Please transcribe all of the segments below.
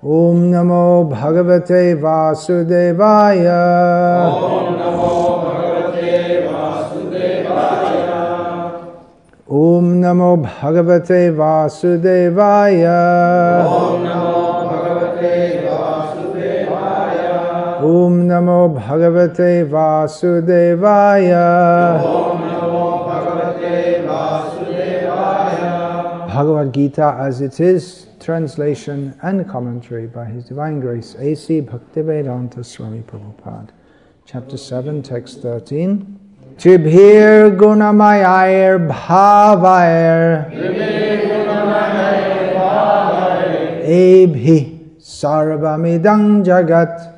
Om Namo Bhagavate Vasudevaya. Om Namo Bhagavate Vasudevaya. Om Namo Bhagavate Vasudevaya. Om Namo Bhagavate Vasudevaya. Om Namo Bhagavate Vasudevaya. Om Namo Bhagavate Vasudevaya. Bhagavad Gita as it is, translation and commentary by His Divine Grace A.C. Bhaktivedanta Swami Prabhupada. Chapter 7, text 13. Tribhir gunamayir bhavair ebhi sarvamidang jagat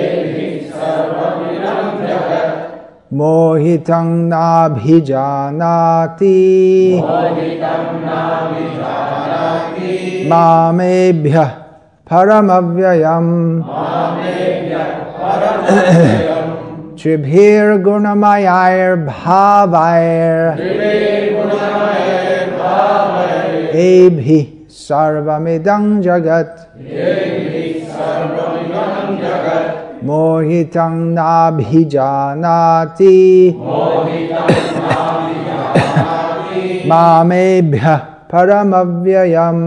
mohitang nabhijanati mamebhyah paramavyayam. Tribhir gunamayir bhavair ebhi sarvamidang jagat mohitang nabhijanati mamebhyah paramavyayam.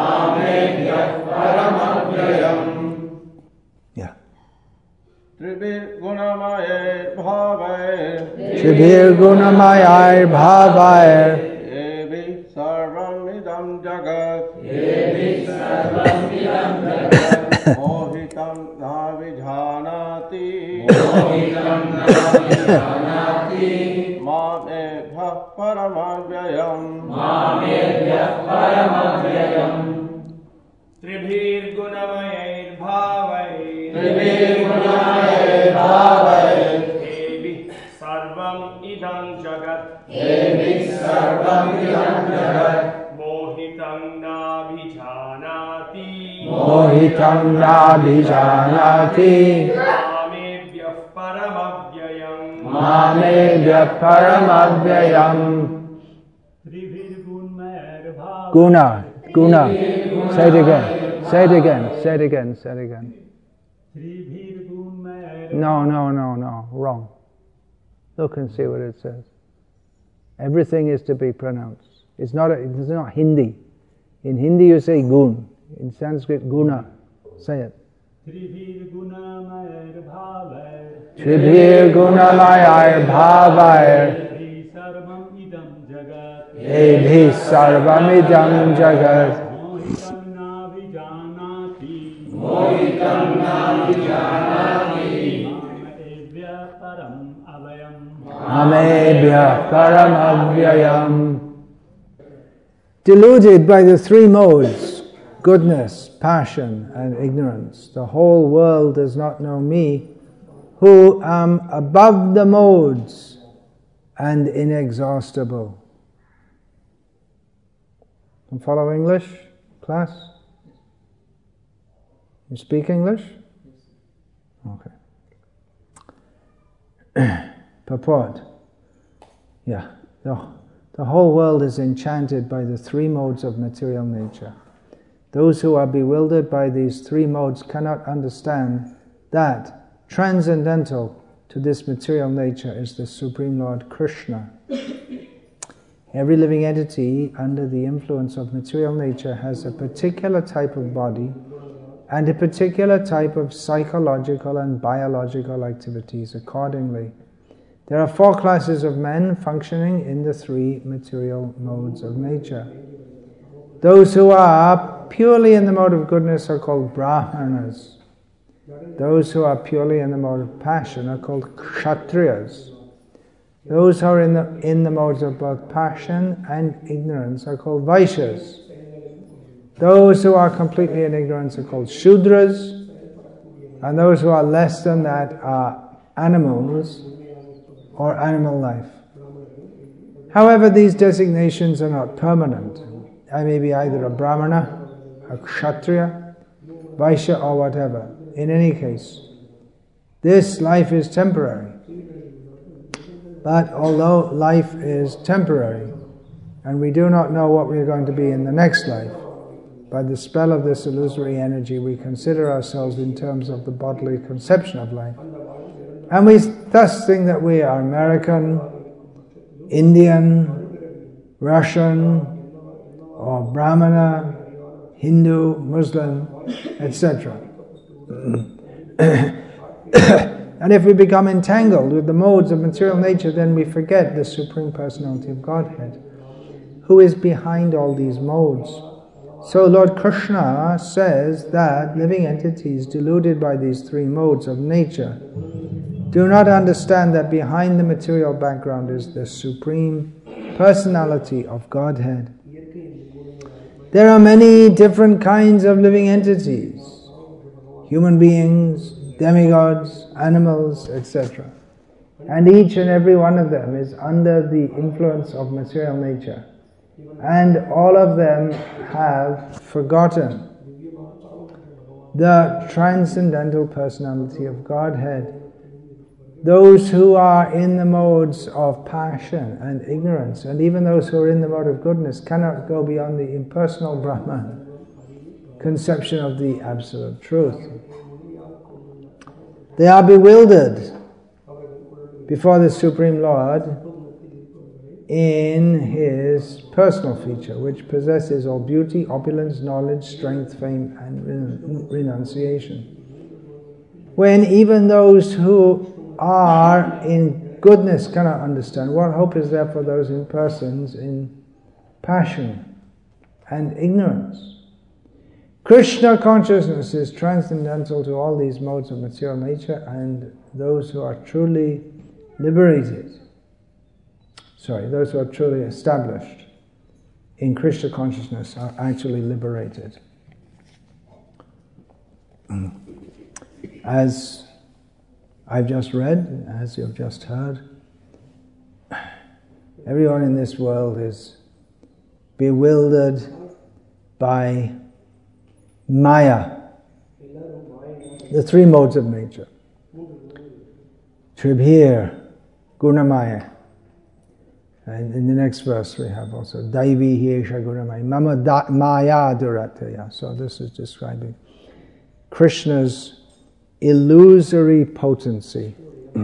Yeah. Tribhir gunamayir bhavair Tribhir gunamayir bhavair ebhi sarvamidam jagat mohitam navijanati mamebhyah paramavyayam. Tribhir gunamayir bhavair ebhi sarvam idam jagat mohitam nabhijanati mohitam nabhijanati mamebhyah paramavyayam. mamebhyah paramavyayam. Tribhir gunamayir bhavair Guna. Say it again. Say it again. Say it again. Say it again. Tribhir gunamayir No. Wrong. Look and see what it says. Everything is to be pronounced. It's not Hindi. In Hindi you say gun. In Sanskrit guna. Say it. Tribhir gunamayir bhavair Tribhir gunamayir bhavair ebhi sarvam idam jagat ebhi sarvamidam jagat mohitam nabhijanati mamebhyah param avayam. amebhyah paramavyayam. Deluded by the three modes, goodness, passion, and ignorance, the whole world does not know me, who am above the modes and inexhaustible. Can you follow English, class? You speak English? Okay. Purport. Yeah. The whole world is enchanted by the three modes of material nature. Those who are bewildered by these three modes cannot understand that transcendental to this material nature is the Supreme Lord Krishna. Every living entity under the influence of material nature has a particular type of body and a particular type of psychological and biological activities accordingly. There are four classes of men functioning in the three material modes of nature. Those who are purely in the mode of goodness are called Brahmanas. Those who are purely in the mode of passion are called Kshatriyas. Those who are in the modes of both passion and ignorance are called Vaishyas. Those who are completely in ignorance are called Shudras, and those who are less than that are animals or animal life. However, these designations are not permanent. I may be either a Brahmana, a Kshatriya, Vaishya, or whatever. In any case, this life is temporary. But although life is temporary, and we do not know what we are going to be in the next life, by the spell of this illusory energy, we consider ourselves in terms of the bodily conception of life. And we thus think that we are American, Indian, Russian, or Brahmana, Hindu, Muslim, etc. And if we become entangled with the modes of material nature, then we forget the Supreme Personality of Godhead, who is behind all these modes. So Lord Krishna says that living entities deluded by these three modes of nature do not understand that behind the material background is the Supreme Personality of Godhead. There are many different kinds of living entities, human beings, demigods, animals, etc. And each and every one of them is under the influence of material nature. And all of them have forgotten the transcendental personality of Godhead. Those who are in the modes of passion and ignorance, and even those who are in the mode of goodness, cannot go beyond the impersonal Brahman conception of the Absolute Truth. They are bewildered before the Supreme Lord in His personal feature, which possesses all beauty, opulence, knowledge, strength, fame, and renunciation. When even those who are in goodness cannot understand, what hope is there for those in persons in passion and ignorance? Krishna consciousness is transcendental to all these modes of material nature, and those who are truly liberated, those who are truly established in Krishna consciousness are actually liberated. As I've just read, as you've just heard, everyone in this world is bewildered by Maya, the three modes of nature. Tribhir, Gunamaya. And in the next verse we have also Daivi Hiesha Gunamaya, Mama Maya Durataya. So this is describing Krishna's illusory potency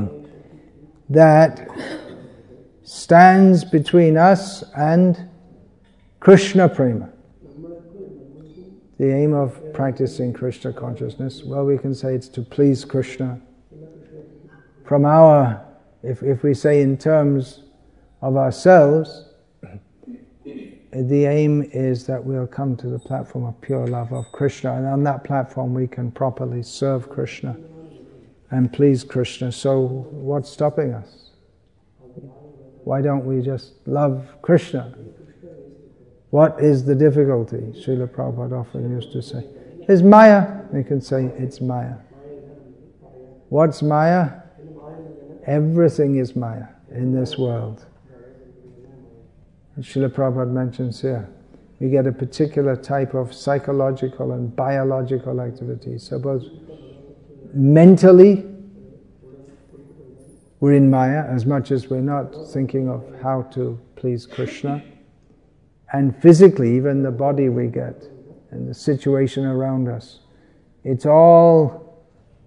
that stands between us and Krishna Prema. The aim of practicing Krishna consciousness, well, we can say it's to please Krishna. From our, if we say in terms of ourselves, the aim is that we'll come to the platform of pure love of Krishna, and on that platform we can properly serve Krishna and please Krishna. So what's stopping us? Why don't we just love Krishna? What is the difficulty? Srila Prabhupada often used to say, it's Maya. We can say it's Maya. What's Maya? Everything is Maya in this world. Srila Prabhupada mentions here, we get a particular type of psychological and biological activity. Suppose mentally we're in Maya as much as we're not thinking of how to please Krishna. And physically, even the body we get and the situation around us, it's all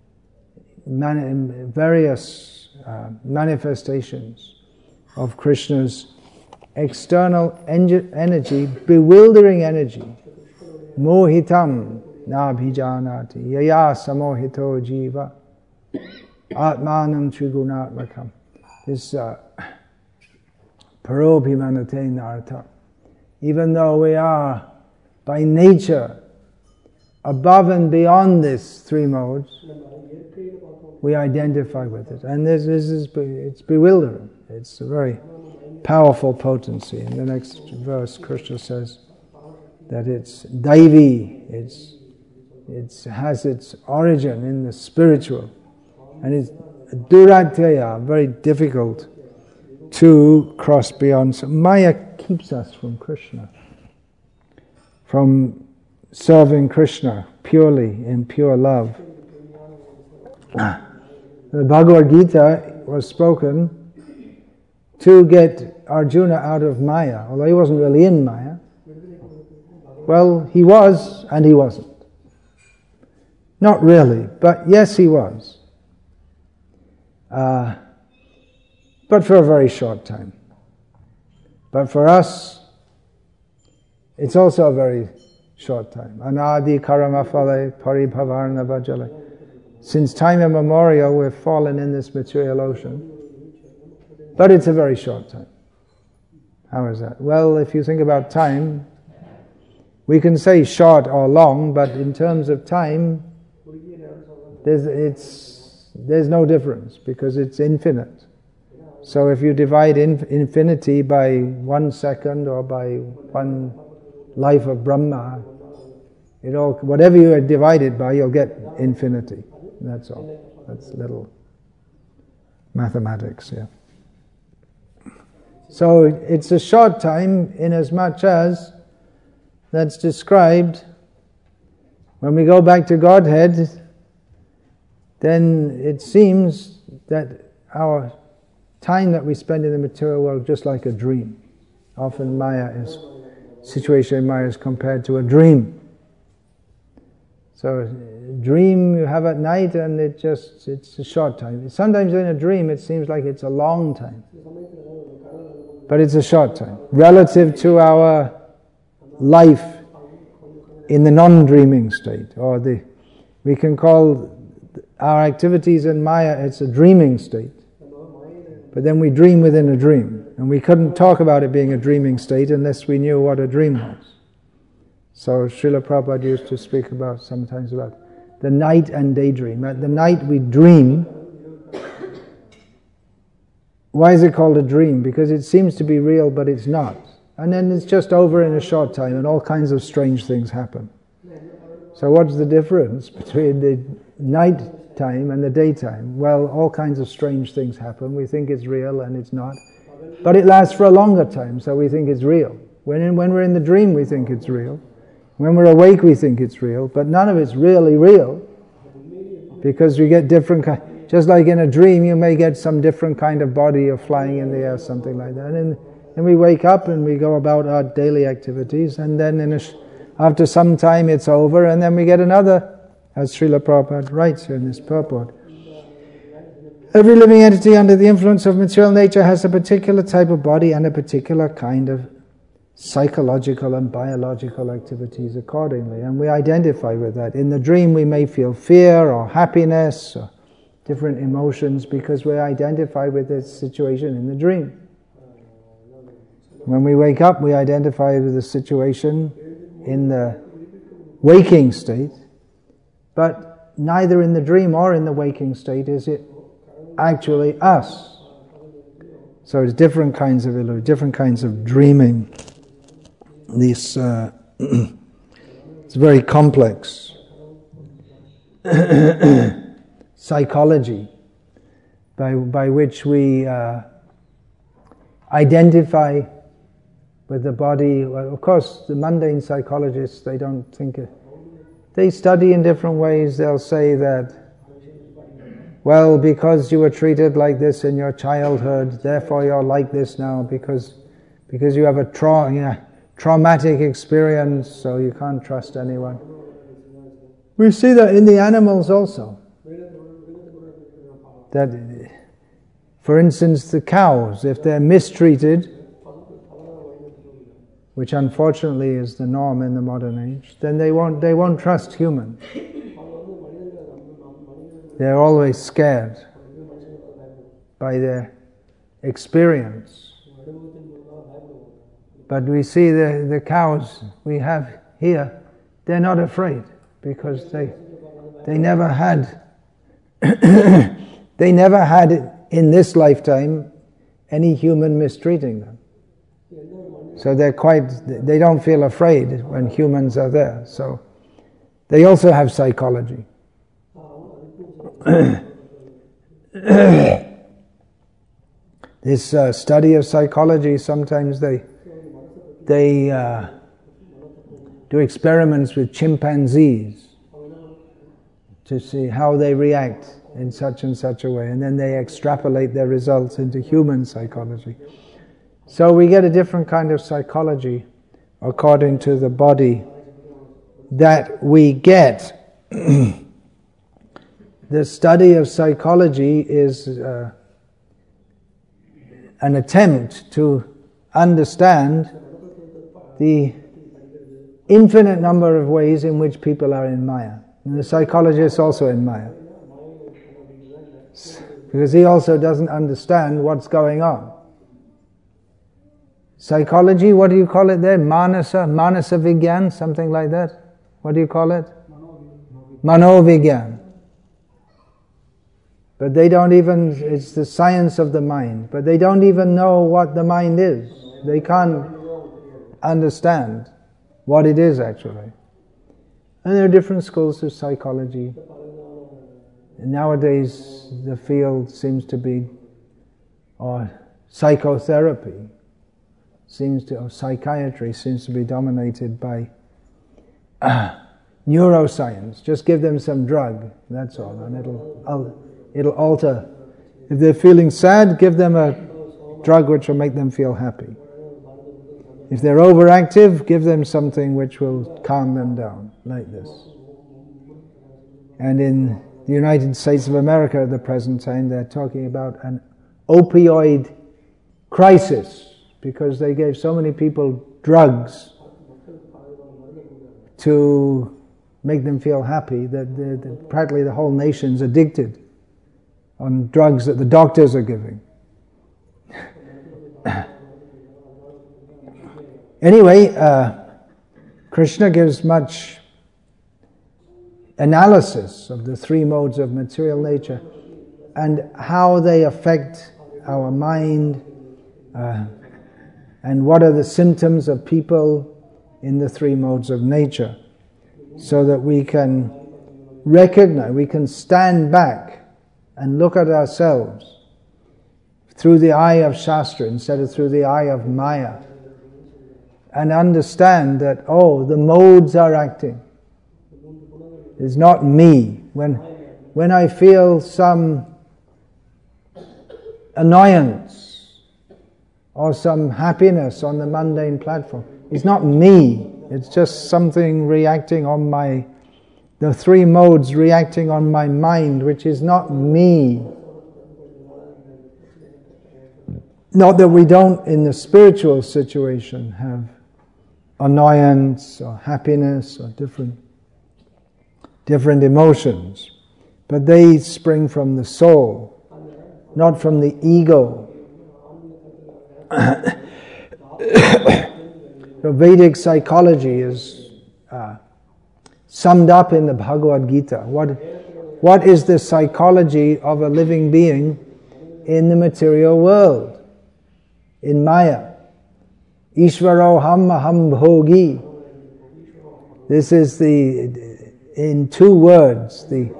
various manifestations of Krishna's external energy, bewildering energy. Mohitam nabhijanati yaya samohito jiva atmanam trigunatmakam. This parobhimanate nartha. Even though we are by nature above and beyond these three modes, we identify with it. And it's bewildering. It's a very powerful potency. In the next verse, Krishna says that it's Daivi, it has its origin in the spiritual, and it's Durataya, very difficult to cross beyond. So Maya keeps us from Krishna, from serving Krishna purely in pure love. The Bhagavad Gita was spoken to get Arjuna out of Maya, although he wasn't really in Maya. Well, he was and he wasn't. Not really, but yes, he was. But for a very short time. But for us, it's also a very short time. Anadi karamafale paribhavarna bhajale. Since time immemorial, we've fallen in this material ocean. But it's a very short time. How is that? Well, if you think about time, we can say short or long, but in terms of time, there's no difference because it's infinite. So if you divide infinity by 1 second or by 1 life of Brahma, whatever you divide it by, you'll get infinity. That's all. That's little mathematics, yeah. So it's a short time in as much as that's described. When we go back to Godhead, then it seems that our time that we spend in the material world is just like a dream. Often situation in Maya is compared to a dream. So a dream you have at night and it's a short time. Sometimes in a dream it seems like it's a long time. But it's a short time. Relative to our life in the non-dreaming state. We can call our activities in Maya, it's a dreaming state. But then we dream within a dream. And we couldn't talk about it being a dreaming state unless we knew what a dream was. So Srila Prabhupada used to speak sometimes about the night and daydream. At the night we dream. Why is it called a dream? Because it seems to be real, but it's not. And then it's just over in a short time and all kinds of strange things happen. So what's the difference between the night time and the daytime? Well, all kinds of strange things happen. We think it's real and it's not. But it lasts for a longer time, so we think it's real. When we're in the dream, we think it's real. When we're awake, we think it's real. But none of it's really real. Because we get different kinds. Just like in a dream, you may get some different kind of body or flying in the air, something like that. And we wake up and we go about our daily activities. And then after some time, it's over. And then we get another, as Srila Prabhupada writes here in this purport. Every living entity under the influence of material nature has a particular type of body and a particular kind of psychological and biological activities accordingly. And we identify with that. In the dream, we may feel fear or happiness or different emotions because we identify with the situation in the dream. When we wake up, we identify with the situation in the waking state, but neither in the dream or in the waking state is it actually us. So it's different kinds of illusion, different kinds of dreaming. It's very complex. Psychology by which we identify with the body. Well, of course, the mundane psychologists, they don't think it. They study in different ways. They'll say that, well, because you were treated like this in your childhood, therefore you're like this now because you have a traumatic experience, so you can't trust anyone. We see that in the animals also. That, for instance, the cows, if they're mistreated, which unfortunately is the norm in the modern age, then they won't trust humans. They're always scared by their experience. But we see the cows we have here, they're not afraid because they never had they never had in this lifetime any human mistreating them. So they don't feel afraid when humans are there. So they also have psychology. This study of psychology, sometimes they do experiments with chimpanzees to see how they react in such and such a way, and then they extrapolate their results into human psychology. So we get a different kind of psychology according to the body that we get. The study of psychology is an attempt to understand the infinite number of ways in which people are in Maya. And the psychologist is also in Maya. Because he also doesn't understand what's going on. Psychology, what do you call it there? Manasa Vigyan, something like that? What do you call it? Manovigyan. But they don't even, it's the science of the mind, but they don't even know what the mind is. They can't understand what it is actually. And there are different schools of psychology. And nowadays the field seems to be, or psychotherapy seems to, or psychiatry seems to be dominated by neuroscience. Just give them some drug, that's all, and it'll alter. If they're feeling sad, give them a drug which will make them feel happy. If they're overactive, give them something which will calm them down, like this. And in the United States of America at the present time, they're talking about an opioid crisis because they gave so many people drugs to make them feel happy that practically the whole nation's addicted on drugs that the doctors are giving. Anyway, Krishna gives much analysis of the three modes of material nature and how they affect our mind and what are the symptoms of people in the three modes of nature, so that we can recognize, we can stand back and look at ourselves through the eye of Shastra instead of through the eye of Maya, and understand that, oh, the modes are acting. It's not me. When I feel some annoyance or some happiness on the mundane platform, it's not me. It's just something reacting on the three modes reacting on my mind, which is not me. Not that we don't, in the spiritual situation, have annoyance or happiness or different emotions, but they spring from the soul, not from the ego. So Vedic psychology is summed up in the Bhagavad Gita. What is the psychology of a living being in the material world, in Maya? Ishvaroham aham bhogi. This is in two words, the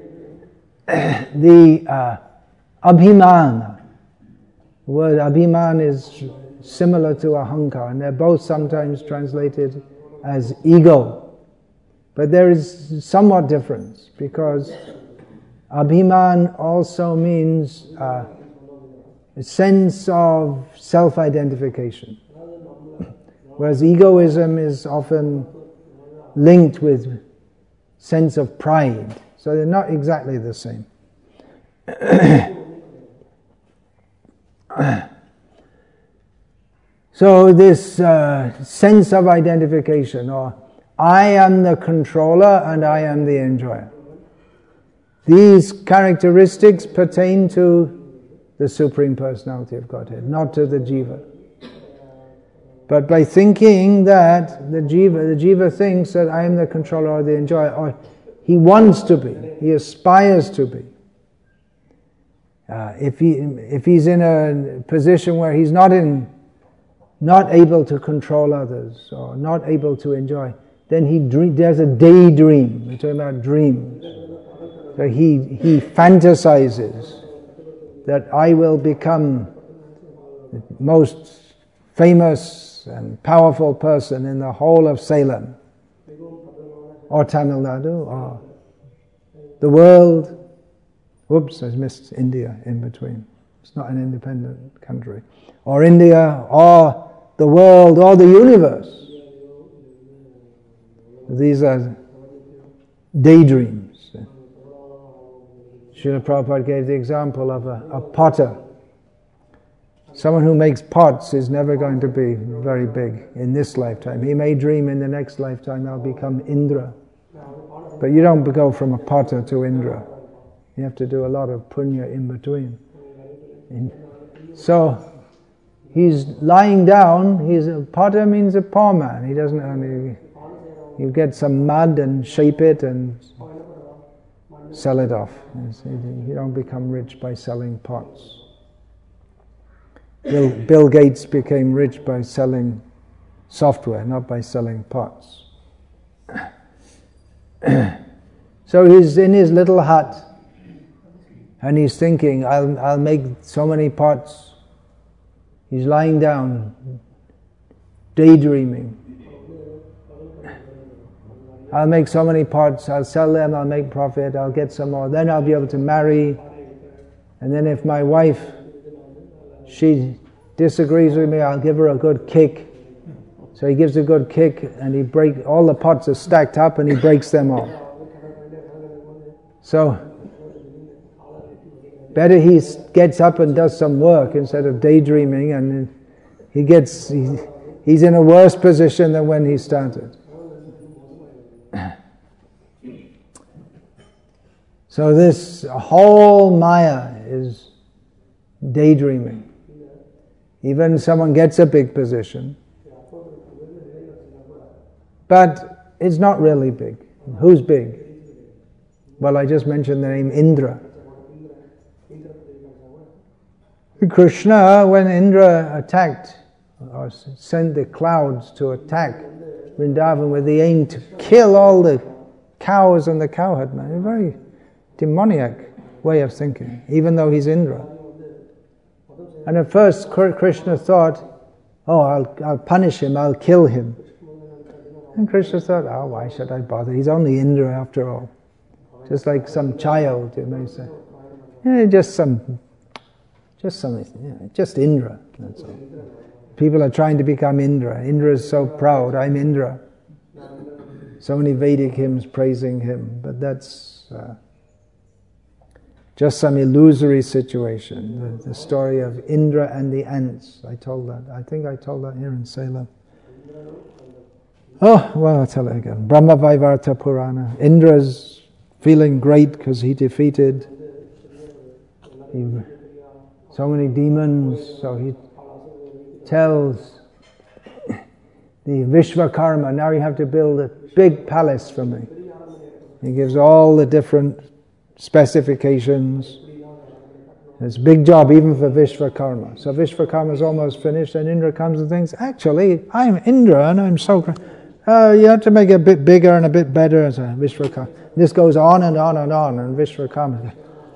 abhimana. The word abhiman is similar to ahankar, and they're both sometimes translated as ego. But there is somewhat difference, because abhiman also means a sense of self-identification, whereas egoism is often linked with sense of pride. So they're not exactly the same. So this sense of identification, or I am the controller and I am the enjoyer. These characteristics pertain to the Supreme Personality of Godhead, not to the jiva. But by thinking that the jiva thinks that I am the controller or the enjoyer, or he wants to be, he aspires to be. If he's in a position where he's not able to control others or not able to enjoy, then there's a daydream. We're talking about dreams. So he fantasizes that I will become the most famous and powerful person in the whole of Salem or Tamil Nadu or the world. Whoops, I missed India in between. It's not an independent country. Or India, or the world, or the universe. These are daydreams. Srila Prabhupada gave the example of a potter. Someone who makes pots is never going to be very big in this lifetime. He may dream in the next lifetime I'll become Indra. But you don't go from a potter to Indra. You have to do a lot of punya in between. So he's lying down. A potter means a poor man. He doesn't only... You get some mud and shape it and sell it off. You don't become rich by selling pots. Bill Gates became rich by selling software, not by selling pots. So he's in his little hut and he's thinking, I'll make so many pots. He's lying down, daydreaming. I'll make so many pots, I'll sell them, I'll make profit, I'll get some more, then I'll be able to marry. And then if my wife, she disagrees with me, I'll give her a good kick. So he gives a good kick and all the pots are stacked up and he breaks them off. So, better he gets up and does some work instead of daydreaming, and he's in a worse position than when he started. So this whole Maya is daydreaming. Even someone gets a big position, but it's not really big. Who's big? Well, I just mentioned the name Indra. Krishna, when Indra attacked, or sent the clouds to attack Vrindavan with the aim to kill all the cows and the cowherd man, a very demoniac way of thinking, even though he's Indra. And at first Krishna thought, oh, I'll punish him, I'll kill him. And Krishna thought, oh, why should I bother? He's only Indra after all. Just like some child, you may say. Yeah, just Indra, that's all. People are trying to become Indra. Indra is so proud, I'm Indra. So many Vedic hymns praising him, but that's just some illusory situation. The story of Indra and the ants. I told that. I think I told that here in Salem. Oh, well, I'll tell it again. Brahma Vaivarta Purana. Indra's feeling great because he defeated so many demons, so he tells the Vishvakarma, now you have to build a big palace for me. He gives all the different specifications. It's a big job even for Vishvakarma. So Vishvakarma is almost finished and Indra comes and thinks, actually, I'm Indra and I'm so great. You have to make it a bit bigger and a bit better as a Vishvakarma. This goes on and on and on, and Vishvakarma,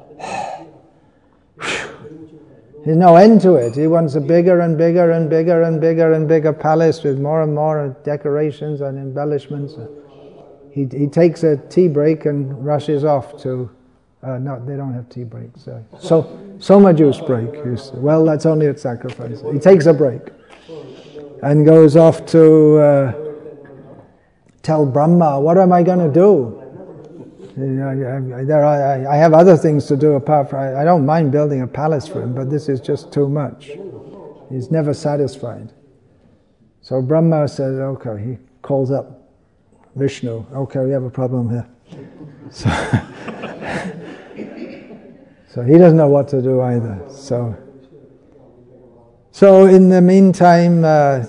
there's no end to it. He wants a bigger and bigger and bigger and bigger and bigger palace with more and more decorations and embellishments. He takes a tea break and rushes off to... no, they don't have tea breaks. Soma juice break. Well, that's only at sacrifice. He takes a break and goes off to tell Brahma, what am I going to do? I have other things to do apart from... I don't mind building a palace for him, but this is just too much. He's never satisfied. So Brahma says, okay, he calls up Vishnu. Okay, we have a problem here. So he doesn't know what to do either. So in the meantime,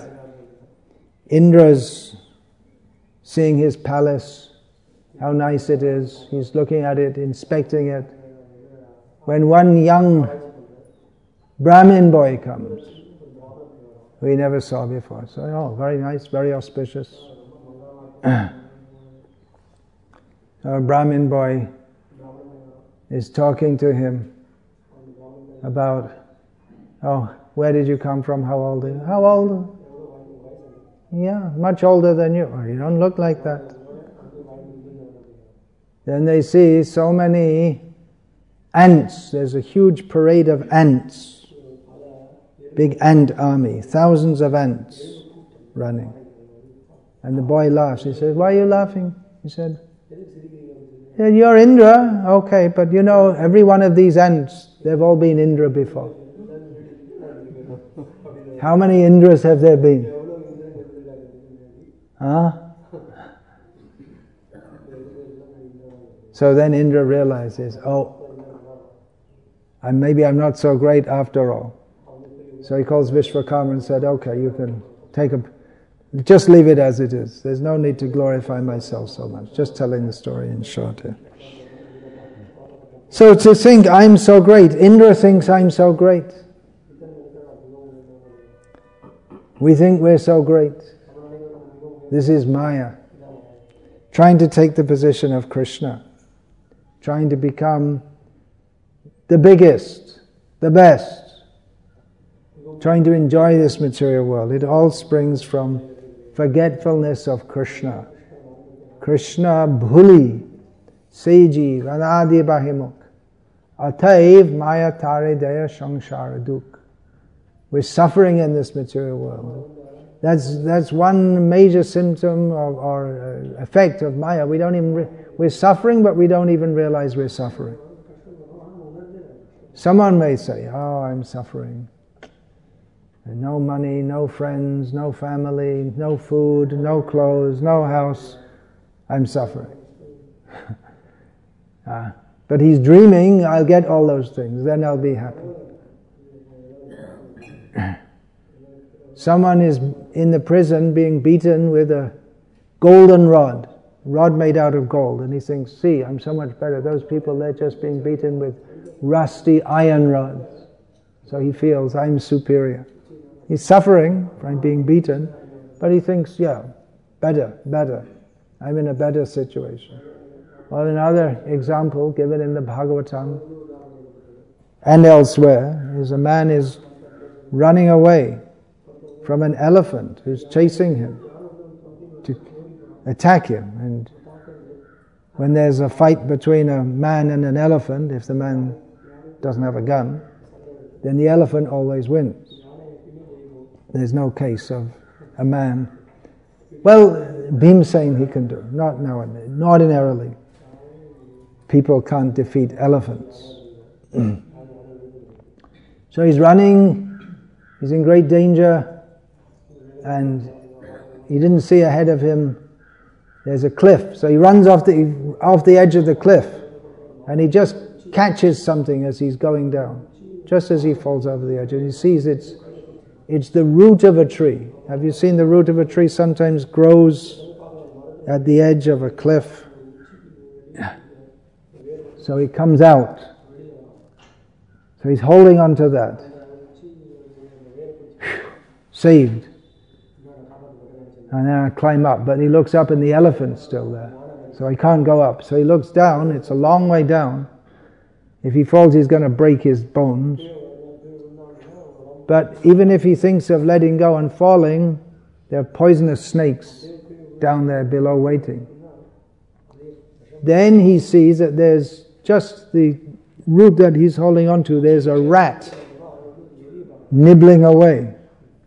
Indra's seeing his palace, how nice it is. He's looking at it, inspecting it. When one young Brahmin boy comes, who he never saw before. So, oh, very nice, very auspicious. A Brahmin boy is talking to him about, oh, where did you come from? How old are you? How old? Yeah, much older than you. Oh, you don't look like that. Then they see so many ants. There's a huge parade of ants. Big ant army. Thousands of ants running. And the boy laughs. He says, "Why are you laughing?" He said, "Yeah, you're Indra, okay, but you know, every one of these ants, they've all been Indra before. How many Indras have there been? Huh? So then Indra realizes, maybe I'm not so great after all. So he calls Vishwakarma and said, "Okay, you can just leave it as it is. There's no need to glorify myself so much. Just telling the story in short here." So to think I'm so great, Indra thinks I'm so great. We think we're so great. This is Maya. Trying to take the position of Krishna. Trying to become the biggest, the best. Trying to enjoy this material world. It all springs from forgetfulness of Krishna. Krishna bhuli seji vanadi bahimuk ataiv maya tare daya samsara duk. We're suffering in this material world. That's one major symptom or effect of Maya. We're suffering, but we don't even realize we're suffering. Someone may say, "Oh, I'm suffering. No money, no friends, no family, no food, no clothes, no house. I'm suffering." But he's dreaming, "I'll get all those things, then I'll be happy." Someone is in the prison being beaten with a golden rod made out of gold, and he thinks, "See, I'm so much better. Those people, they're just being beaten with rusty iron rods." So he feels, "I'm superior." He's suffering from being beaten, but he thinks, "Yeah, better. I'm in a better situation." Or another example given in the Bhagavatam and elsewhere is a man is running away from an elephant who's chasing him to attack him. And when there's a fight between a man and an elephant, if the man doesn't have a gun, then the elephant always wins. There's no case of a man. Well, Bhimsen he can do, not nowadays, not ordinarily. People can't defeat elephants. So he's running, he's in great danger, and he didn't see ahead of him there's a cliff. So he runs off the edge of the cliff, and he just catches something as he's going down, just as he falls over the edge, and he sees it's the root of a tree. Have you seen the root of a tree sometimes grows at the edge of a cliff? So he comes out. So he's holding on to that. Saved. And then I climb up, but he looks up and the elephant's still there. So he can't go up. So he looks down, it's a long way down. If he falls, he's going to break his bones. But even if he thinks of letting go and falling, there are poisonous snakes down there below waiting. Then he sees that there's just the root that he's holding onto, there's a rat nibbling away.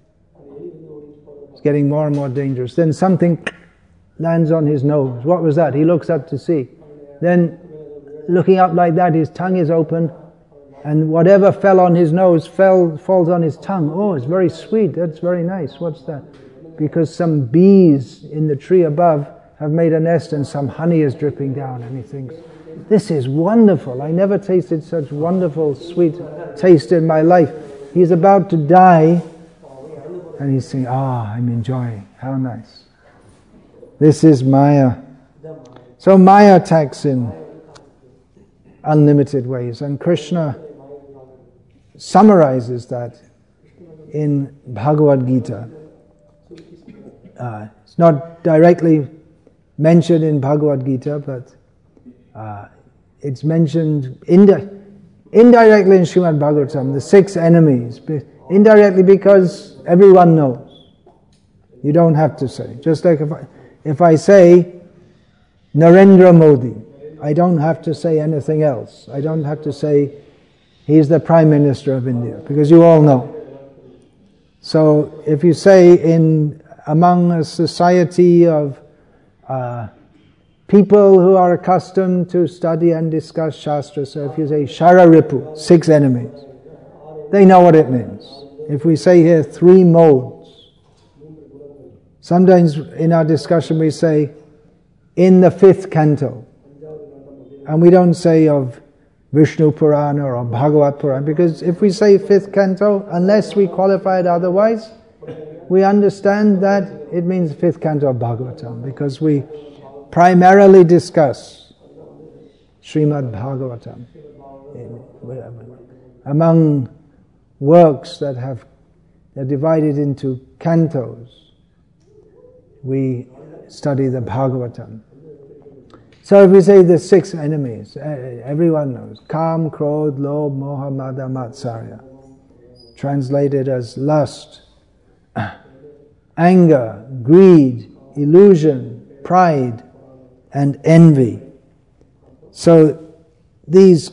It's getting more and more dangerous. Then something lands on his nose. What was that? He looks up to see. Then, looking up like that, his tongue is open, and whatever fell on his nose falls on his tongue. Oh, it's very sweet. That's very nice. What's that? Because some bees in the tree above have made a nest and some honey is dripping down, and he thinks, "This is wonderful. I never tasted such wonderful, sweet taste in my life." He's about to die, and he's saying, "I'm enjoying. How nice." This is Maya. So Maya attacks in unlimited ways, and Krishna summarizes that in Bhagavad Gita. It's not directly mentioned in Bhagavad Gita, but it's mentioned indirectly in Srimad Bhagavatam, the 6 enemies. Indirectly because everyone knows. You don't have to say. Just like if I say Narendra Modi, I don't have to say anything else. I don't have to say he's the Prime Minister of India, because you all know. So if you say in among a society of people who are accustomed to study and discuss Shastra. So if you say Shararipu, 6 enemies, they know what it means. If we say here 3 modes, sometimes in our discussion we say in the 5th canto, and we don't say of Vishnu Purana or Bhagavat Purana, because if we say 5th canto, unless we qualify it otherwise, we understand that it means 5th canto of Bhagavatam, because we primarily discuss Srimad Bhagavatam. Among works that are divided into cantos, we study the Bhagavatam. So if we say the 6 enemies, everyone knows. Kam, Krodh, Lobh, Moha, Mada, Matsarya. Translated as lust, anger, greed, illusion, pride, and envy. So these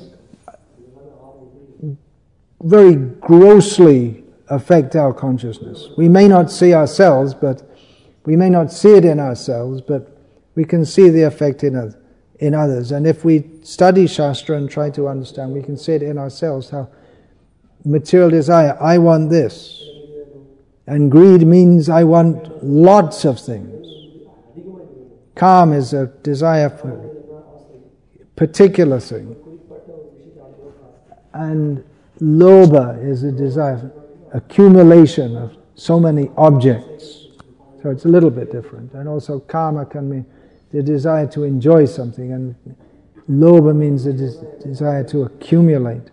very grossly affect our consciousness. We may not see ourselves, but we may not see it in ourselves, but we can see the effect in others. And if we study Shastra and try to understand, we can see it in ourselves, how material desire, I want this. And greed means I want lots of things. Kam is a desire for a particular thing. And Lobha is a desire for accumulation of so many objects. So it's a little bit different. And also Kama can mean the desire to enjoy something, and Lobha means the desire to accumulate.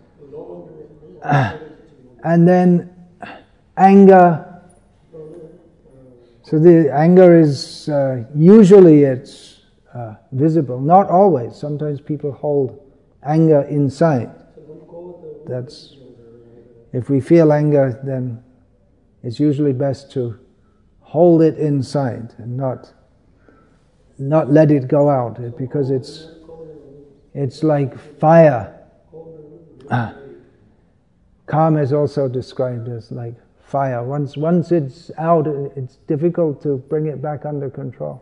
And then anger. So the anger is usually it's visible, not always. Sometimes people hold anger inside. That's, if we feel anger, then it's usually best to hold it inside and not let it go out, because it's like fire. Karma is also described as like fire. Once it's out, it's difficult to bring it back under control.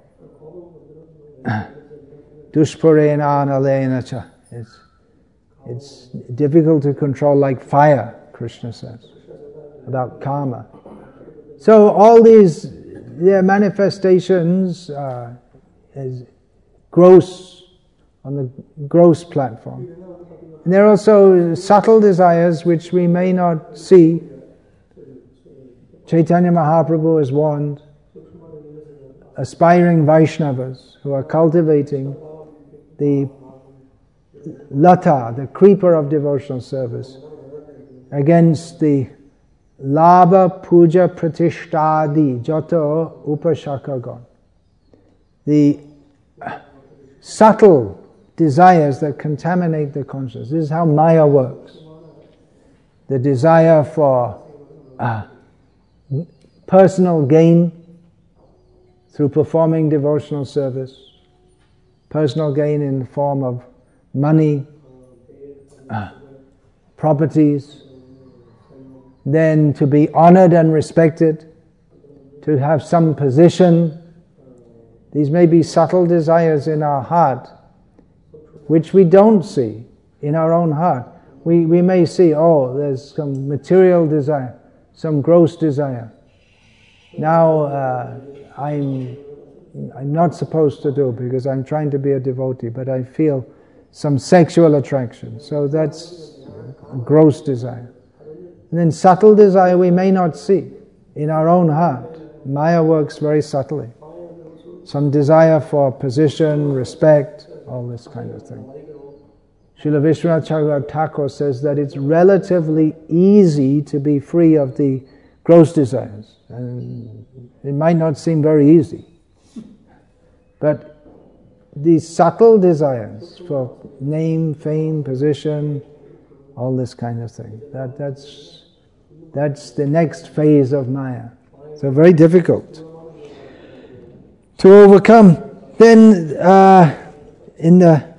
Dushpurena analena cha. It's difficult to control like fire, Krishna says, about karma. So all these, their manifestations is gross, on the gross platform. And there are also subtle desires which we may not see. Chaitanya Mahaprabhu has warned aspiring Vaishnavas who are cultivating the lata, the creeper of devotional service, against the labha, puja, pratishtadi, jato, upashakagon. The subtle desires that contaminate the consciousness. This is how Maya works. The desire for personal gain through performing devotional service, personal gain in the form of money, properties, then to be honored and respected, to have some position. These may be subtle desires in our heart, which we don't see in our own heart. We may see, oh, there's some material desire, some gross desire. Now I'm not supposed to do because I'm trying to be a devotee, but I feel some sexual attraction. So that's gross desire. And then subtle desire we may not see in our own heart. Maya works very subtly. Some desire for position, respect, all this kind of thing. Srila Vishwanath Chakravarti Thakur says that it's relatively easy to be free of the gross desires. And it might not seem very easy. But these subtle desires for name, fame, position, all this kind of thing, that's the next phase of Maya. So very difficult to overcome. Then in the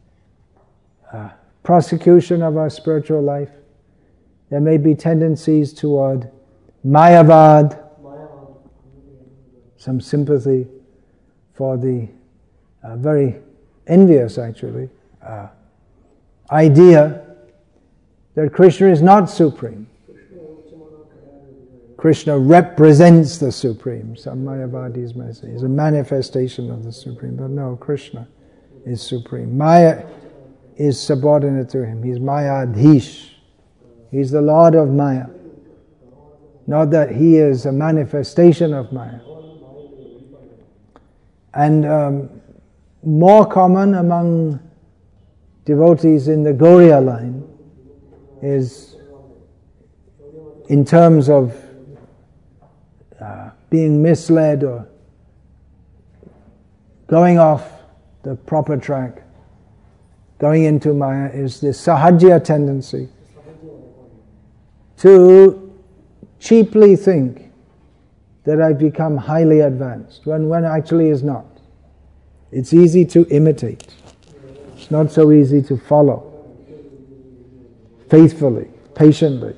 prosecution of our spiritual life, there may be tendencies toward Mayavad. some sympathy for the very envious, actually, idea that Krishna is not supreme. Krishna represents the Supreme. Some Mayavadis may say he's a manifestation of the Supreme, but no, Krishna is supreme. Maya is subordinate to him. He's Mayadhish. He's the Lord of Maya. Not that he is a manifestation of Maya. And more common among devotees in the Gauriya line is in terms of being misled or going off the proper track, going into Maya, is the sahajya tendency to cheaply think that I've become highly advanced, when actually is not. It's easy to imitate. It's not so easy to follow faithfully, patiently.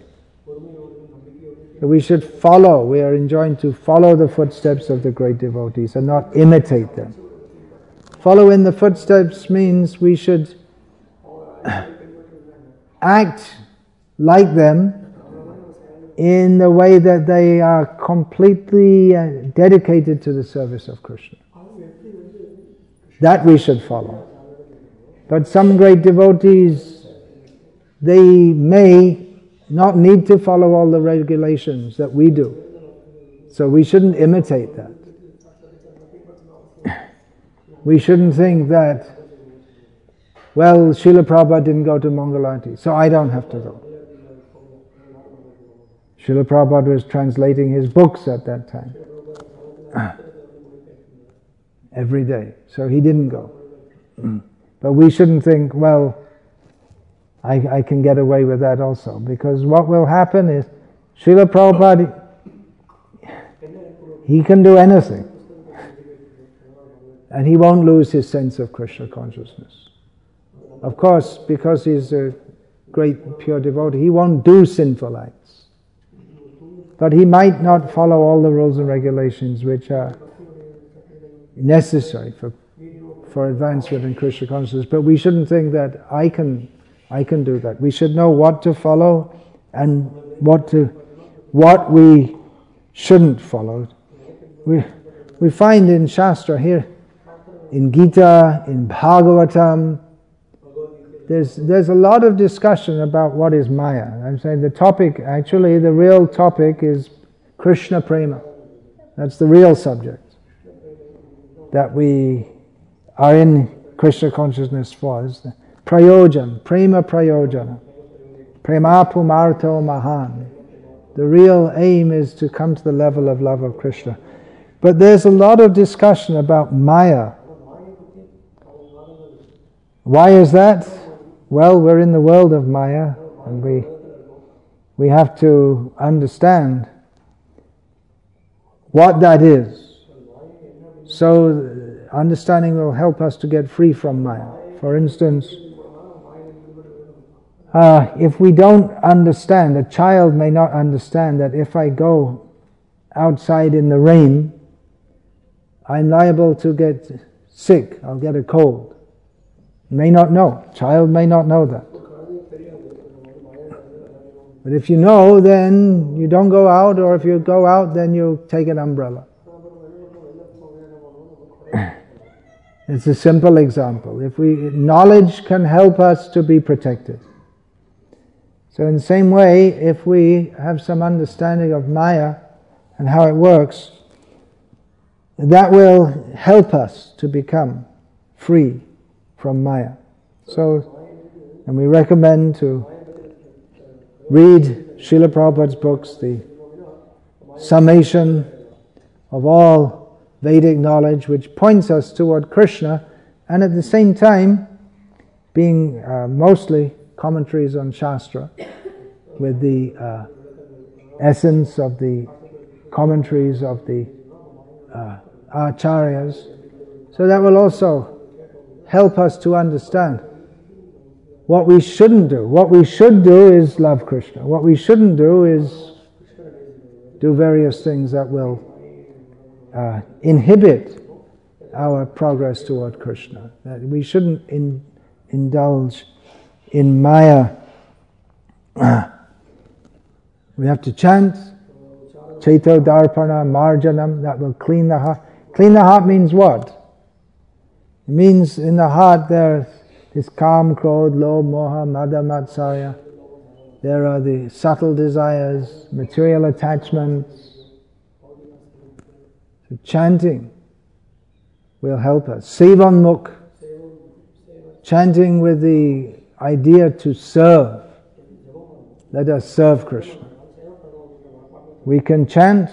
We should follow, we are enjoined to follow the footsteps of the great devotees and not imitate them. Follow in the footsteps means we should act like them in the way that they are completely dedicated to the service of Krishna. That we should follow. But some great devotees, they may not need to follow all the regulations that we do. So we shouldn't imitate that. We shouldn't think that, well, Srila Prabhupada didn't go to Mangalarti, so I don't have to go. Srila Prabhupada was translating his books at that time. Every day. So he didn't go. But we shouldn't think, well, I can get away with that also. Because what will happen is, Srila Prabhupada, he can do anything. And he won't lose his sense of Krishna consciousness. Of course, because he's a great pure devotee, he won't do sinful acts. But he might not follow all the rules and regulations which are necessary for advancement in Krishna consciousness. But we shouldn't think that I can do that. We should know what to follow and what we shouldn't follow. We find in Shastra here, in Gita, in Bhagavatam, there's a lot of discussion about what is Maya. I'm saying the topic, actually the real topic is Krishna Prema. That's the real subject that we are in Krishna consciousness for. Is the Prayojan, Prema Prayojana, Prema Pumarto Mahan. The real aim is to come to the level of love of Krishna. But there's a lot of discussion about Maya. Why is that? Well, we're in the world of Maya, and we have to understand what that is. So understanding will help us to get free from Maya. For instance, if we don't understand, a child may not understand that if I go outside in the rain, I'm liable to get sick, I'll get a cold. May not know. Child may not know that. But if you know, then you don't go out, or if you go out, then you take an umbrella. It's a simple example. Knowledge can help us to be protected. So in the same way, if we have some understanding of Maya and how it works, that will help us to become free from Maya. So, and we recommend to read Srila Prabhupada's books, the summation of all Vedic knowledge which points us toward Krishna, and at the same time being mostly commentaries on Shastra with the essence of the commentaries of the acharyas. So that will also help us to understand what we shouldn't do. What we should do is love Krishna. What we shouldn't do is do various things that will inhibit our progress toward Krishna. That we shouldn't indulge in Maya. We have to chant Chaito Darpana Marjanam, that will clean the heart. Clean the heart means what? It means in the heart there is Kam, Krodh, Lobh, Moha, Mada, Matsarya. There are the subtle desires, material attachments. So chanting will help us. Sevanmukh, chanting with the idea to serve. Let us serve Krishna. We can chant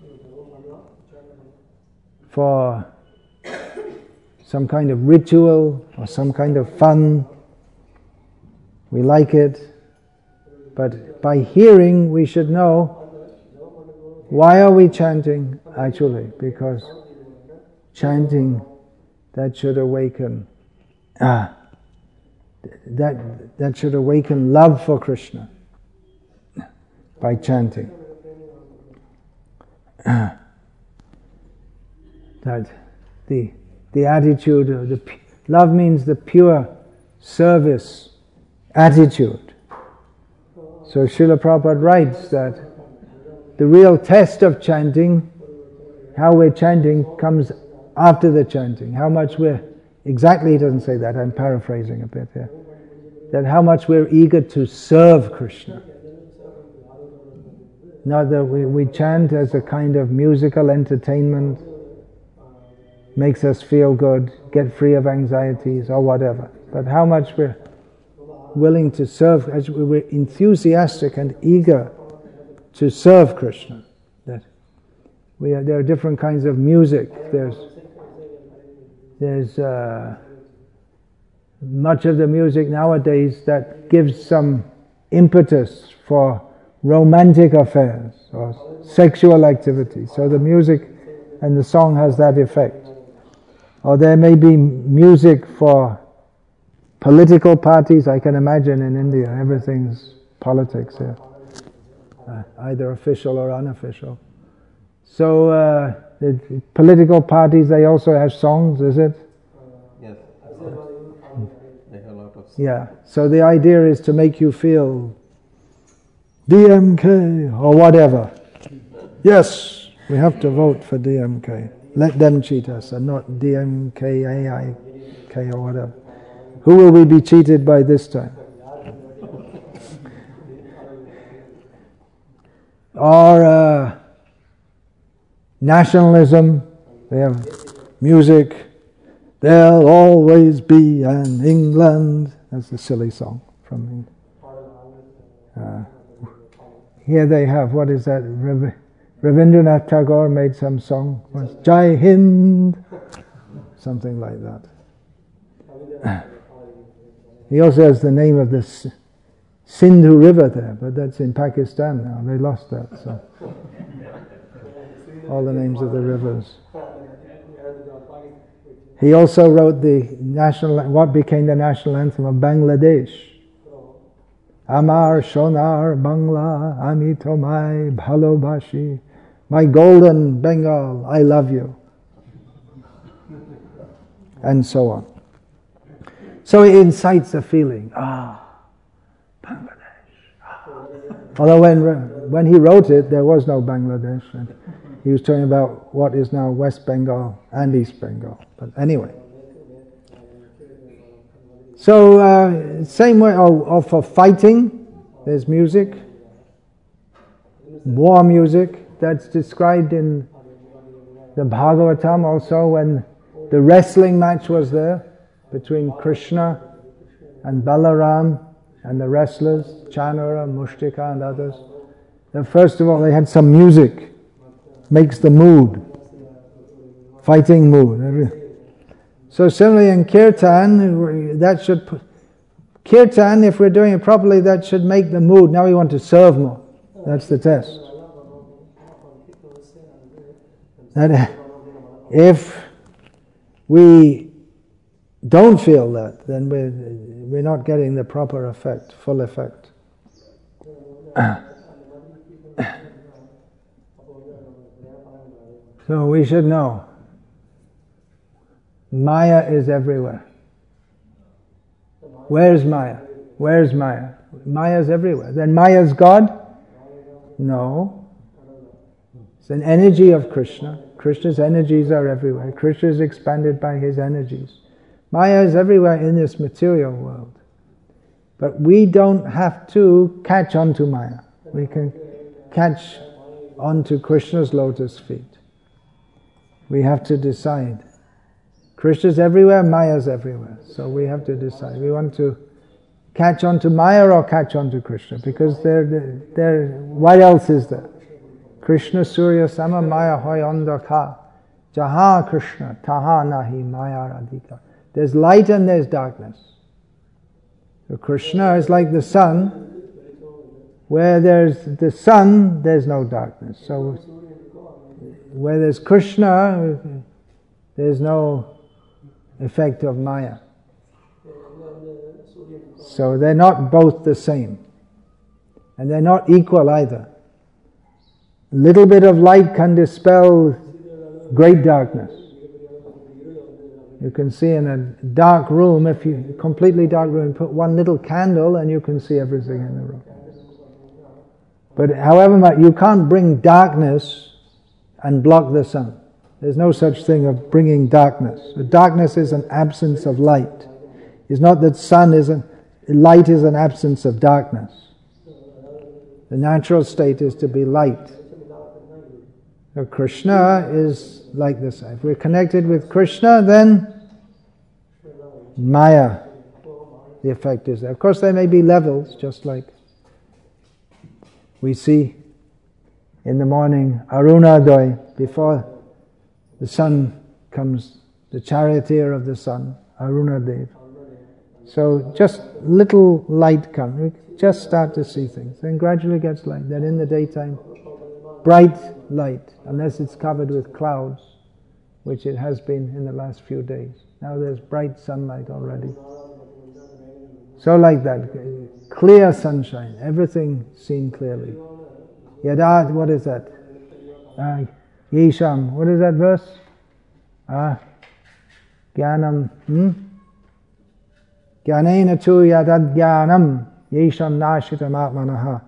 for some kind of ritual or some kind of fun. We like it. But by hearing, we should know, why are we chanting actually? Because chanting, that should awaken that should awaken love for Krishna by chanting. That the attitude of love means the pure service attitude. So Srila Prabhupada writes that the real test of chanting, how we're chanting, comes after the chanting. How much exactly he doesn't say that, I'm paraphrasing a bit here. That how much we're eager to serve Krishna. Not that we chant as a kind of musical entertainment, makes us feel good, get free of anxieties or whatever. But how much we're willing to serve, as we're enthusiastic and eager to serve Krishna. That there are different kinds of music. There's much of the music nowadays that gives some impetus for romantic affairs or sexual activity. So the music and the song has that effect. Or there may be music for political parties. I can imagine in India everything's politics here, either official or unofficial. So the political parties, they also have songs, is it? Yes. They have a lot of songs. Yeah. So the idea is to make you feel DMK or whatever. Yes, we have to vote for DMK. Let them cheat us and not DMK, AIK or whatever. Who will we be cheated by this time? Or nationalism, they have music. There'll always be an England. That's a silly song from England. Here they have, what is that? Rabindranath Tagore made some song. Jai Hind. Something like that. He also has the name of the Sindhu River there, but that's in Pakistan now. They lost that. So all the names of the rivers. He also wrote what became the national anthem of Bangladesh. Amar Shonar Bangla, Ami Tomai Bhalobashi. My golden Bengal, I love you. And so on. So it incites a feeling, Bangladesh. Although when he wrote it, there was no Bangladesh. And he was talking about what is now West Bengal and East Bengal. But anyway. So, same way, for fighting, there's music. War music, that's described in the Bhagavatam also when the wrestling match was there between Krishna and Balaram and the wrestlers, Chanura, Mushtika and others. Then first of all, they had some music, makes the mood, fighting mood. So similarly in Kirtan, Kirtan, if we're doing it properly, that should make the mood. Now we want to serve more. That's the test. That if we don't feel that, then we're not getting the proper effect, full effect. So So we should know, Maya is everywhere. Where's Maya? Where's Maya? Maya's everywhere. Then Maya's God? No. It's an energy of Krishna. Krishna's energies are everywhere. Krishna is expanded by his energies. Maya is everywhere in this material world. But we don't have to catch onto Maya. We can catch onto Krishna's lotus feet. We have to decide. Krishna's everywhere, Maya's everywhere. So we have to decide. We want to catch onto Maya or catch onto Krishna, because they're what else is there? Krishna Surya Sama Maya Hoy Andhaka Jaha Krishna Taha Nahi Maya Radhika. There's light and there's darkness. So Krishna is like the sun. Where there's the sun, there's no darkness. So where there's Krishna, there's no effect of Maya. So they're not both the same. And they're not equal either. A little bit of light can dispel great darkness. You can see in a dark room, if you completely dark room, put one little candle and you can see everything in the room. But however much, you can't bring darkness and block the sun. There's no such thing of bringing darkness. The darkness is an absence of light. It's not that light is an absence of darkness. The natural state is to be light. So Krishna is like this. If we're connected with Krishna, then Maya, the effect is there. Of course, there may be levels, just like we see in the morning, Arunoday, before the sun comes, the charioteer of the sun, Arunadev. So just little light comes, we just start to see things. Then gradually gets light. Then in the daytime, bright light, unless it's covered with clouds, which it has been in the last few days. Now there's bright sunlight already. So like that, clear sunshine, everything seen clearly. Yada, what is that? Yesham, what is that verse? Jnanam, Jnanena tu yadad jnanam, Yesham nashitam atmanaha.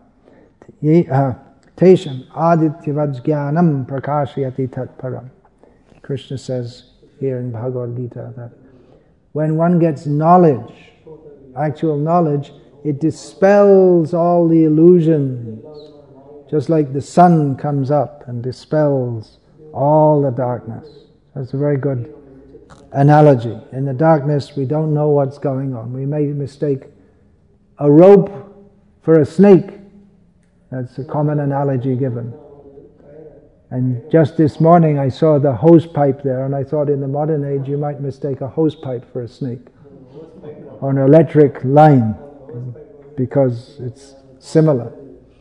Tesham adityavaj jnanam prakashayati tatparam. Krishna says here in Bhagavad Gita that when one gets knowledge, actual knowledge, it dispels all the illusions. Just like the sun comes up and dispels all the darkness. That's a very good analogy. In the darkness, we don't know what's going on. We may mistake a rope for a snake. That's a common analogy given. And just this morning I saw the hose pipe there, and I thought in the modern age you might mistake a hose pipe for a snake. Or an electric line, because it's similar.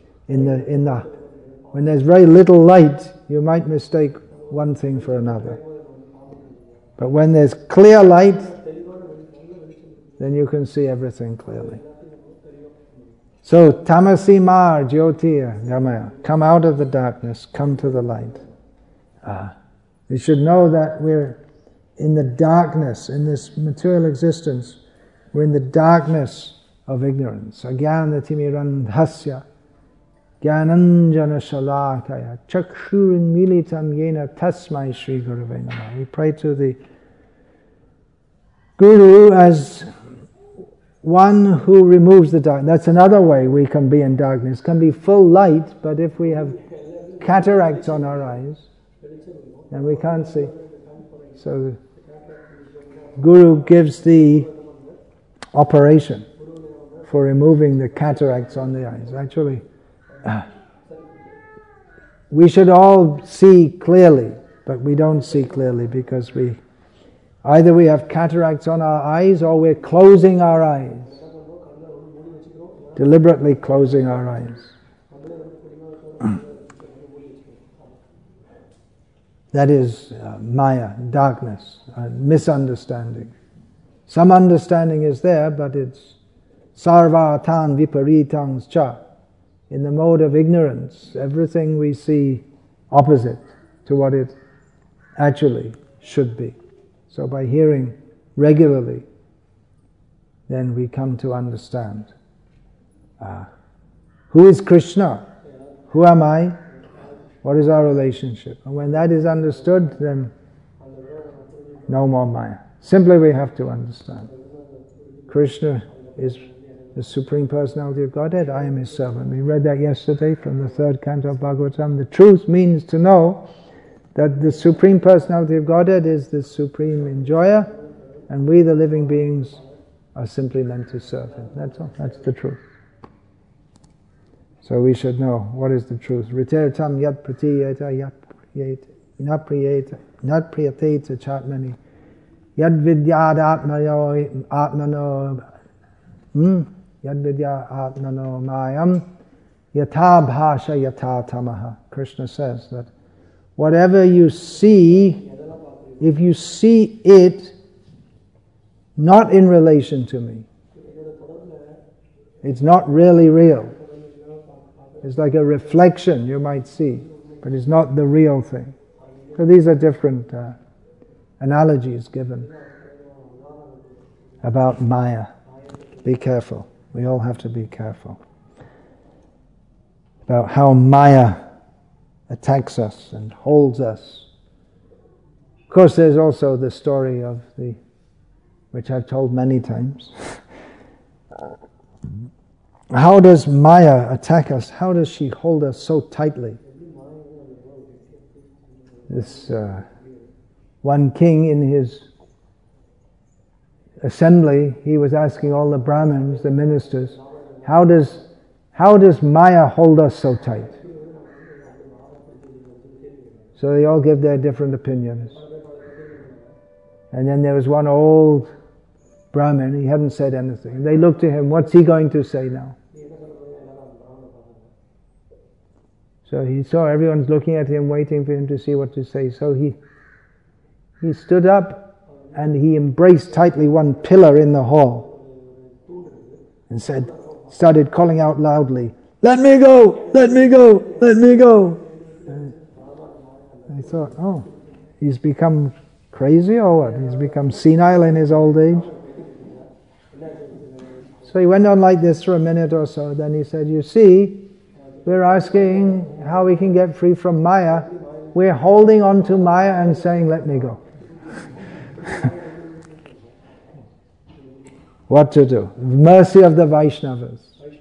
When there's very little light, you might mistake one thing for another. But when there's clear light, then you can see everything clearly. So, tamasi mar jyotir gamaya. Come out of the darkness, come to the light. We should know that we're in the darkness, in this material existence, we're in the darkness of ignorance. Agyana timirandhasya Jnananjana shalakaya chakshurin militam yena tasmai Sri Gurave Namah. We pray to the Guru as one who removes the darkness. That's another way we can be in darkness. It can be full light, but if we have cataracts on our eyes, then we can't see. So the Guru gives the operation for removing the cataracts on the eyes. Actually, we should all see clearly, but we don't see clearly because either we have cataracts on our eyes or we're closing our eyes, deliberately closing our eyes. That is Maya, darkness, misunderstanding. Some understanding is there, but it's sarvatan viparitang cha. In the mode of ignorance, everything we see opposite to what it actually should be. So by hearing regularly, then we come to understand who is Krishna, who am I, what is our relationship. And when that is understood, then no more Maya. Simply we have to understand. Krishna is the Supreme Personality of Godhead, I am His servant. We read that yesterday from the 3rd canto of Bhagavatam. The truth means to know that the Supreme Personality of Godhead is the supreme enjoyer, and we, the living beings, are simply meant to serve Him. That's all. That's the truth. So we should know what is the truth. Ritirtam yat pratiyeta yat priyeta nat priyateta chatmani yad vidyad atmano yad vidya atmano mayam yata bhasha yata tamaha. Krishna says that whatever you see, if you see it not in relation to me, it's not really real. It's like a reflection you might see, but it's not the real thing. So these are different analogies given about Maya. Be careful. We all have to be careful about how Maya attacks us and holds us. Of course, there's also the story of which I've told many times. How does Maya attack us? How does she hold us so tightly? This one king in his assembly, he was asking all the Brahmins, the ministers, how does Maya hold us so tight? So they all give their different opinions. And then there was one old Brahmin, he hadn't said anything. They looked to him, what's he going to say now? So he saw everyone's looking at him, waiting for him to see what to say. So he stood up and he embraced tightly one pillar in the hall and started calling out loudly, "Let me go! Let me go! Let me go!" I thought, oh, he's become crazy or what? He's become senile in his old age. So he went on like this for a minute or so. Then he said, you see, we're asking how we can get free from Maya. We're holding on to Maya and saying, let me go. What to do? Mercy of the Vaishnavas.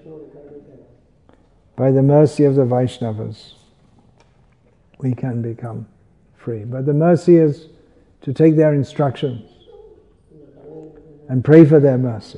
By the mercy of the Vaishnavas, we can become free. But the mercy is to take their instructions and pray for their mercy.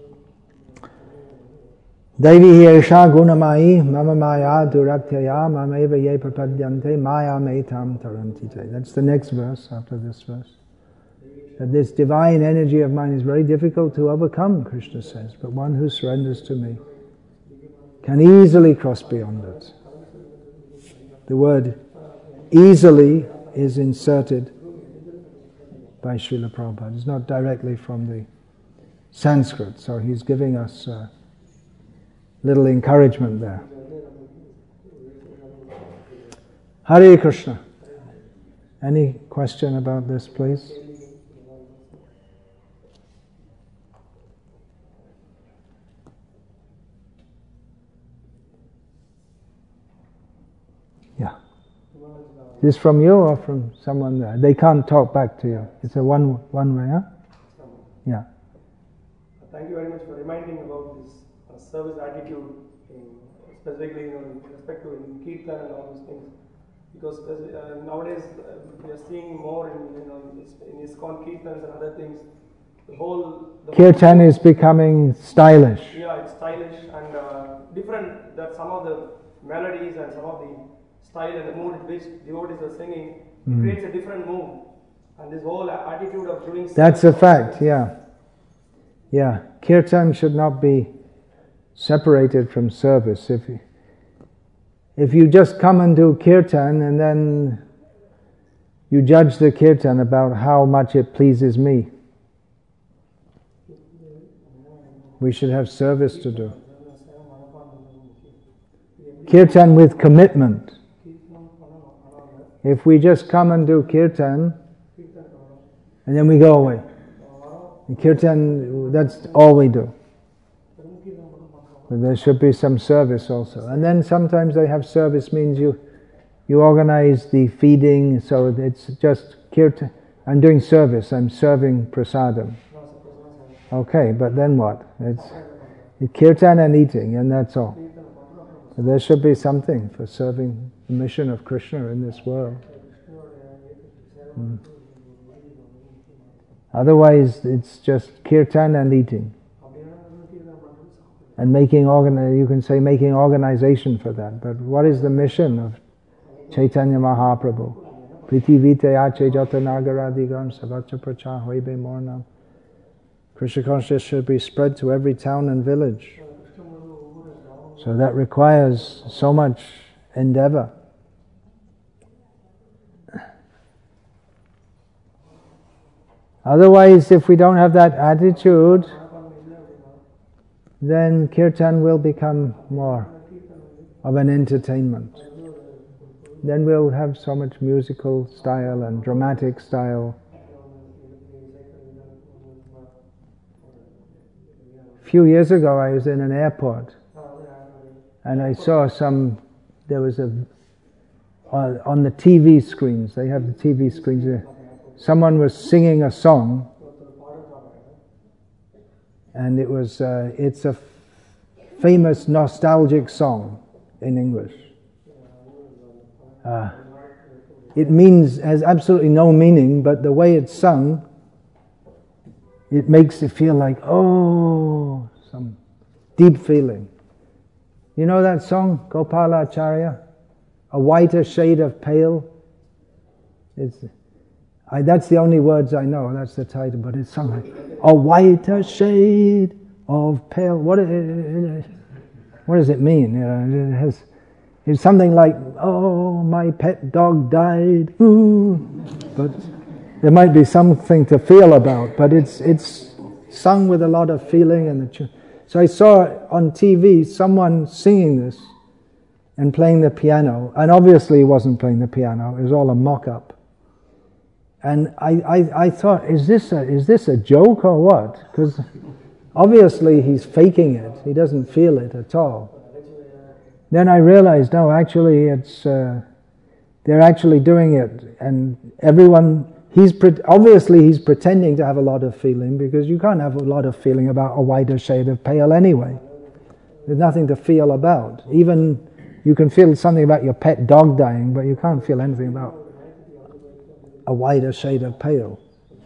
Devi hirsha gunamai mama maya duratyaya mameva ye prapadyante maya metam tarantite. That's the next verse after this verse. That this divine energy of mine is very difficult to overcome, Krishna says, but one who surrenders to me can easily cross beyond it. The word easily is inserted by Srila Prabhupada. It's not directly from the Sanskrit, so he's giving us little encouragement there. Hare Krishna. Any question about this, please? Yeah. Is this from you or from someone there? They can't talk back to you. It's a one way, huh? Yeah. Thank you very much for reminding about this service attitude, specifically in respect to Kirtan and all these things. Because nowadays we are seeing more in ISKCON Kirtans and other things. Kirtan is becoming stylish. Yeah, it's stylish and different. That some of the melodies and some of the style and the mood which devotees are singing creates a different mood. And this whole attitude of doing. That's a fact. Yeah. Yeah. Kirtan should not be separated from service. If you just come and do kirtan and then you judge the kirtan about how much it pleases me, we should have service to do. Kirtan with commitment. If we just come and do kirtan, and then we go away. The kirtan, that's all we do. But there should be some service also. And then sometimes they have service means you organize the feeding, so it's just kirtan. I'm doing service, I'm serving prasadam. Okay, but then what? It's kirtan and eating, and that's all. But there should be something for serving the mission of Krishna in this world. Otherwise, it's just kirtan and eating. And you can say making organization for that. But what is the mission of Chaitanya Mahaprabhu? Priti Vitayache Jata Nagaradigam Savacha Pracha Hoibe Mornam. Krishna consciousness should be spread to every town and village. So that requires so much endeavor. Otherwise, if we don't have that attitude, then kirtan will become more of an entertainment. Then we'll have so much musical style and dramatic style. A few years ago I was in an airport and I saw on the TV screens, they have the TV screens there, someone was singing a song, and it's a famous nostalgic song in English. It has absolutely no meaning, but the way it's sung, it makes it feel like, oh, some deep feeling. You know that song, Gopalacharya? A whiter shade of pale? That's the only words I know, that's the title, but it's sung like, a whiter shade of pale. What does it mean? It's something like, oh, my pet dog died, ooh. But there might be something to feel about, but it's sung with a lot of feeling. So I saw on TV someone singing this and playing the piano, and obviously he wasn't playing the piano, it was all a mock-up. And I thought, is this a joke or what? Because obviously he's faking it, he doesn't feel it at all. Then I realized, no, actually they're actually doing it, and everyone, obviously he's pretending to have a lot of feeling, because you can't have a lot of feeling about a whiter shade of pale anyway. There's nothing to feel about. Even you can feel something about your pet dog dying, but you can't feel anything about a whiter shade of pale.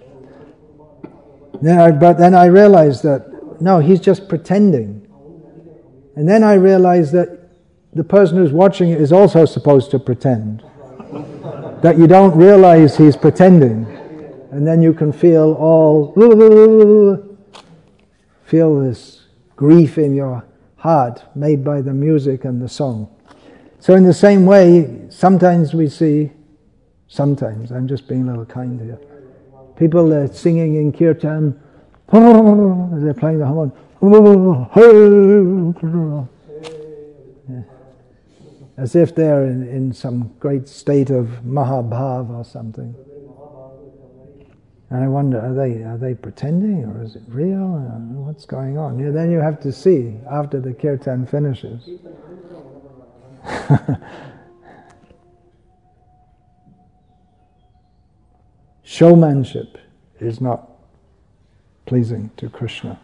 But then I realized that, no, he's just pretending. And then I realized that the person who's watching it is also supposed to pretend. That you don't realize he's pretending. And then you can feel feel this grief in your heart made by the music and the song. So in the same way, sometimes we see, I'm just being a little kind here, people are singing in kirtan, they're playing the harmonium, as if they're in some great state of Mahabhav or something. And I wonder, are they pretending, or is it real? What's going on? Then you have to see after the kirtan finishes. Showmanship is not pleasing to Krishna.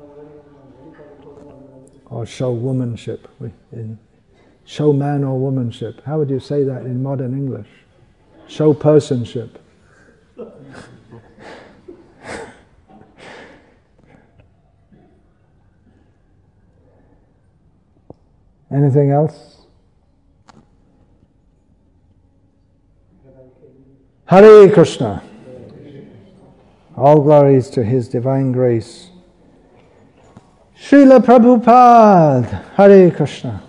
Or showwomanship. Showman or womanship. How would you say that in modern English? Showpersonship. Anything else? Hare Krishna. All glories to His divine grace. Srila Prabhupada. Hare Krishna.